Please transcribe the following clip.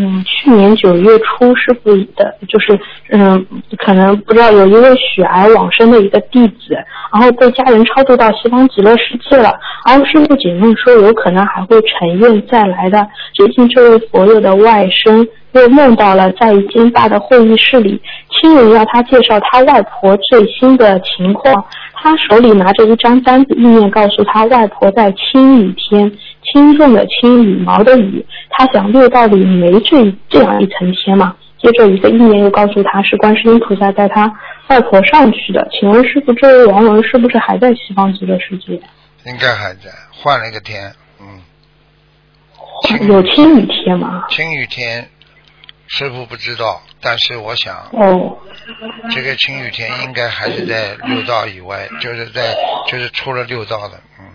去年9月初师傅的，就是可能不知道有一位血癌往生的一个弟子，然后被家人超度到西方极乐世界了，然后师傅解梦说有可能还会成愿再来的。最近这位佛友的外甥又梦到了在一间大的会议室里，亲人要他介绍他外婆最新的情况，他手里拿着一张单子，意念告诉他外婆在青雨天，轻重的轻，羽毛的羽，他想六道里没这样一层天嘛。接着一个意念又告诉他是观世音菩萨带他外婆上去的。请问师父，这位亡人是不是还在西方极乐世界？ 应该还在，换了一个天。 有青雨天吗？ 青雨天师父不知道，但是我想这个青雨天应该还是在六道以外，就是出了六道的。